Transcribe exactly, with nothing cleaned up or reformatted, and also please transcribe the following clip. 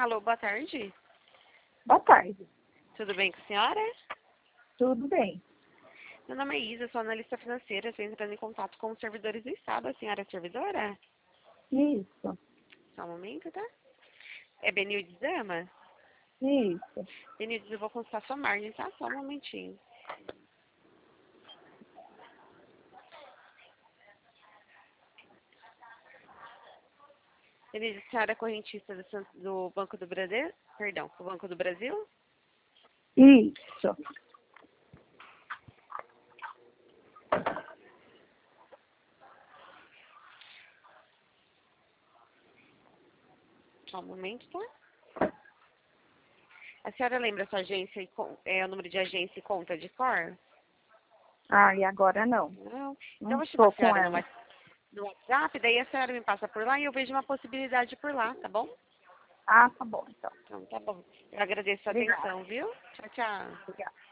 Alô, boa tarde. Boa tarde. Tudo bem com a senhora? Tudo bem? Meu nome é Isa, sou analista financeira. Estou entrando em contato com os servidores do Estado. A senhora é servidora? Isso. Só um momento, tá? É Benildes Dama? Isso. Benildes, eu vou consultar sua margem, tá? Só um momentinho. Benildes, a senhora é correntista do, San- do Banco do Brasil? Perdão, do Banco do Brasil? Isso. Só um momento, tá? A senhora lembra a sua agência e con- é, o número de agência e conta de cor? Ah, e agora não. Não. Então eu Não vou chamar estou a com senhora no ela. Whats- no WhatsApp, daí a senhora me passa por lá e eu vejo uma possibilidade por lá, tá bom? Ah, tá bom, então. Então, tá bom. Eu agradeço a Obrigada. atenção, viu? Tchau, tchau. Obrigada.